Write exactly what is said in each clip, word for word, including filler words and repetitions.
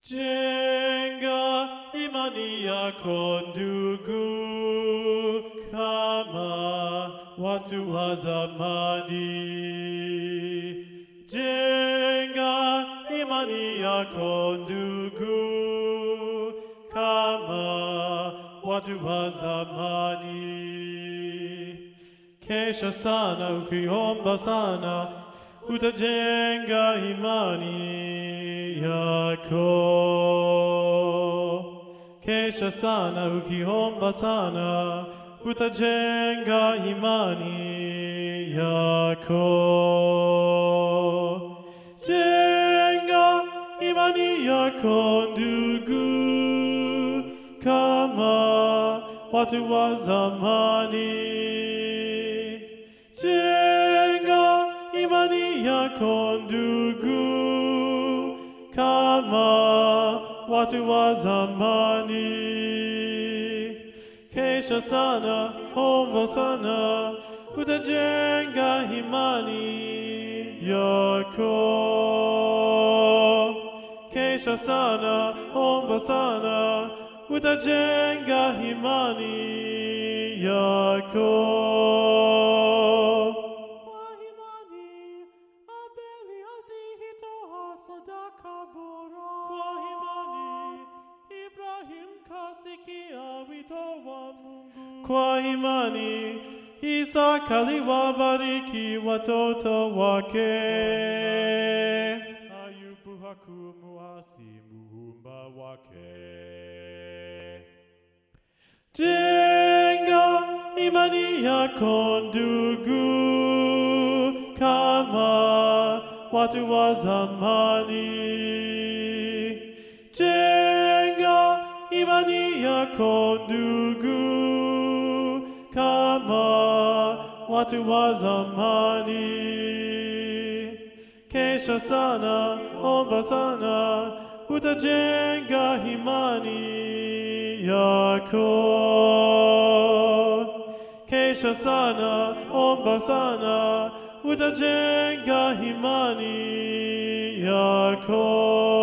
Jenga imani yako ndugu, kama watu wa zamani. Jenga imani yako ndugu, kama watu wa zamani. Kesha sana ukiomba sana, utajenga imani yako. Kesha sana ukiomba sana, utajenga imani yako. Jenga imani yako ndugu, kama watu wa zamani. Jenga imani yako ndugu, kama watu wa zamani. Kesha sana, omba sana, utajenga imani yako. Kesha sana, omba sana, utajenga imani yako. Kwa imani Abeli alitoa sadaka bora. Kwa imani Ibrahim kasikia wito wa Mungu. Kwa imani Isaka aliwabariki watoto wake. Ayubu hakumuasi muumba wake. Jenga imani yako ndugu, kama watu wa zamani. Jenga imani yako ndugu, kama watu wa zamani. Kesha sana, omba sana, utajenga imani yako. Kesha sana, omba sana, utajenga imani yako.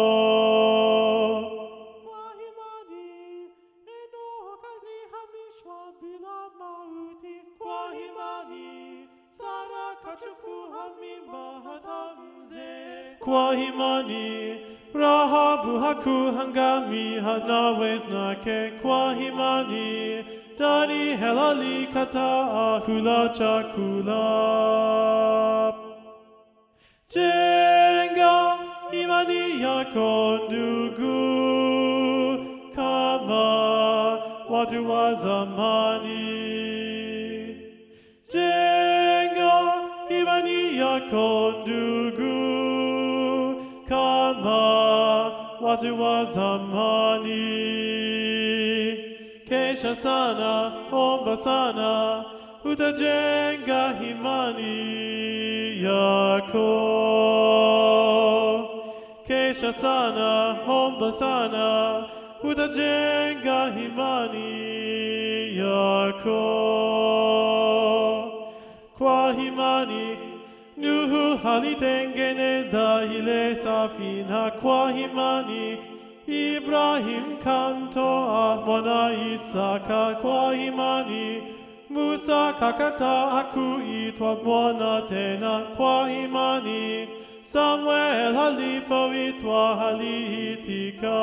Kwa imani Enoka alihamishwa bila mauti. Kwa imani Sara kachukua mimba hata mzee. Kwa imani Rahabu hakuangamia nawe zake. Kwa imani Daniel alikataa kula chakula. Jenga imani yako ndugu, kama watu wa zamani. Jenga imani yako ndugu, kama watu wa zamani. Kesha sana, omba sana, utajenga imani yako. Kesha sana, omba sana, utajenga imani yako. Kwa imani Nuhu alitengeneza ile safina. Kwa imani Ibrahim kamtoa mwana Isaka. Kwa imani Musa kakataa kuitwa mwana tena. Kwa imani Samuel alipoitwa aliitika.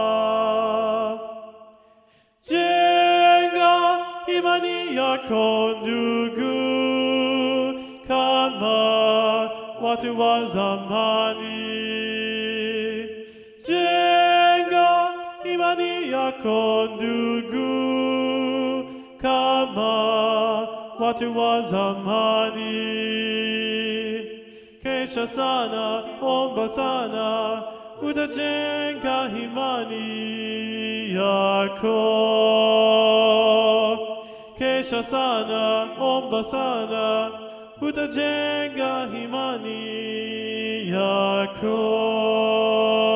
Jenga imani yako ndugu, kama watu wa zamani. Jenga imani yako ndugu, kama watu wa zamani. Kesha sana, omba sana, utajenga imani yako. Kesha sana, omba sana, utajenga imani yako.